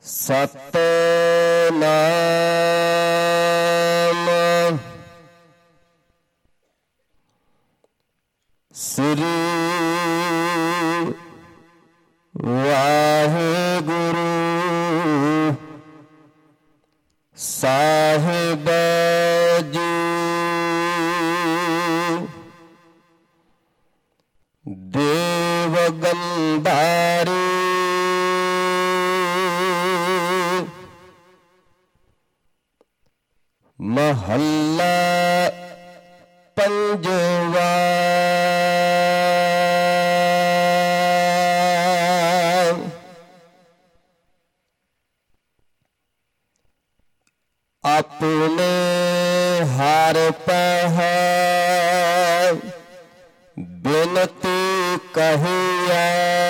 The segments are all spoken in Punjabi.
ਸਤਿਨਾਮ ਸ੍ਰੀ ਵਾਹਿਗੁਰੂ ਸਾਹਿਬ ਜੀ। ਦੇਵ ਗੰਧਾਰੀ ਮਹੱਲਾ ਪੰਜਵਾ। ਆਪਣੇ ਹਰ ਪਹਿ ਬਿਨਤੀ ਕਹੀਐ,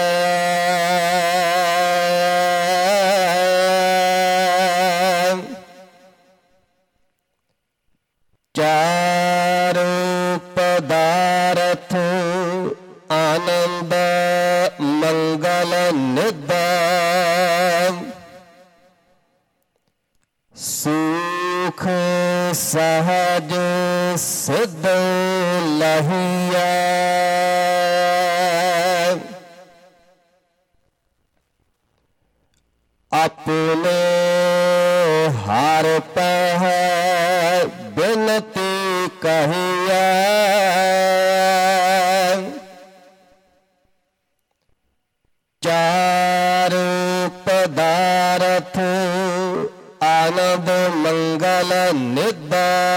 ਚਾਰ ਪਦਾਰਥ ਆਨੰਦ ਮੰਗਲ ਨਿਧ, ਸੁਖ ਸਹਜ ਸਿਧ ਲਹੀਐ। ਆਪਣੇ ਹਰ ਪਹਿ ਬਿਨਤੀ ਕਹੀਐ, ਚਾਰ ਪਦਾਰਥ ਆਨੰਦ ਮੰਗਲ ਨਿਧ,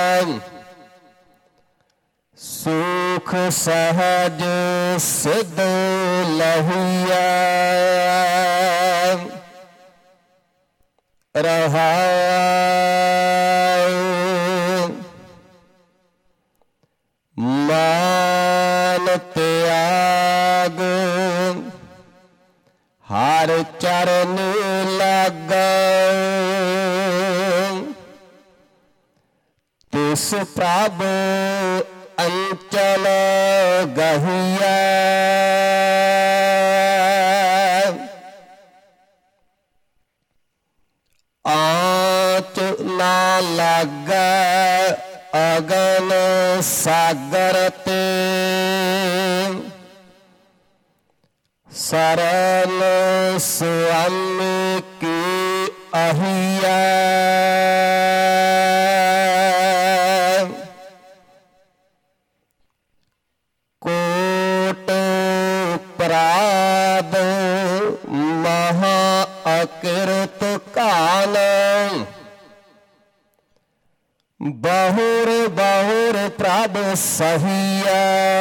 ਸੁਖ ਸਹਜ ਸਿਧ ਲਹੀਐ। ਰਹਾਉ ਮਾਨ ਤਿਆਗ ਹਰ ਚਰਨ ਲਾਗੈ, ਤਿਸ ਪ੍ਰਭ ਅੰਚਲ ਗਹੀਐ। ਆਂਚ ਨਾ ਲਾਗੈ ਅਗਨ ਸਾਗਰ ਤੇ, ਸਰਨ ਸੁਆਮੀ ਕੀ ਅਹੀਐ। ਕੋਟ ਅਪਰਾਧ ਮਹਾ ਅਕਿਰਤ ਕਾਲ, ਬਹੁਰ ਬਹੁਰ ਪ੍ਰਭ ਸਹੀਐ।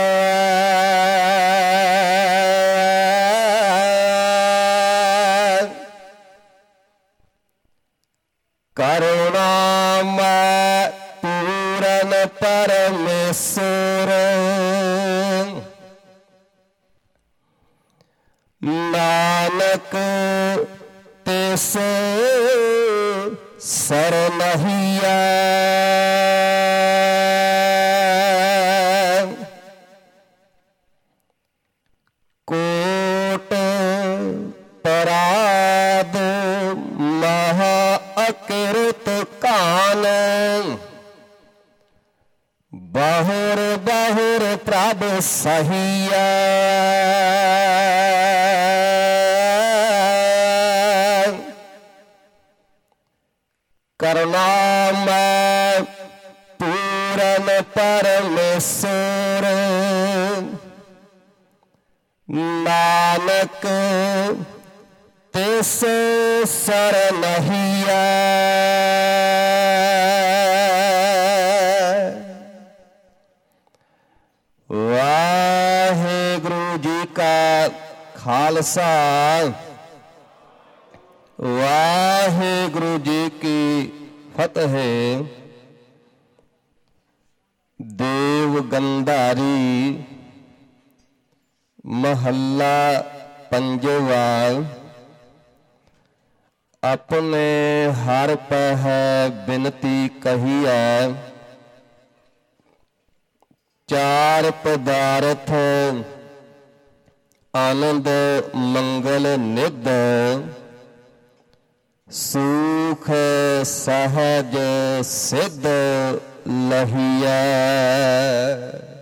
ਕਰੁਣਾਮੈ ਪੂਰਨ ਪਰਮੇਸ਼ਰ, ਨਾਨਕ ਤਿਸ ਸਰਨਹੀਐ। ਕੋਟ ਪਰਾਧ ਮਹਾ ਅਕਿਰਤ ਕਾਲ, ਬਹੁਰ ਬਹੁਰ ਪ੍ਰਭ ਸਹੀਐ। ਕਰੁਣਾਮੈ ਪੂਰਨ ਪਰਮੇਸ਼ਰ, ਨਾਨਕ ਤਿਸ ਸਰਨਹੀਐ। ਵਾਹਿਗੁਰੂ ਜੀ ਕਾ ਖਾਲਸਾ, ਵਾਹਿਗੁਰੂ ਜੀ ਕੀ ਫਤਿਹ। ਦੇਵ ਗੰਧਾਰੀ ਮਹੱਲਾ ਪੰਜਵਾ। ਆਪਣੇ ਹਰ ਪਹਿ ਬਿਨਤੀ ਕਹੀਐ, ਚਾਰ ਪਦਾਰਥ ਆਨੰਦ ਮੰਗਲ ਨਿਧ ਸੂਖ ਸਹਜ ਸਿਧ ਲਹੀਐ।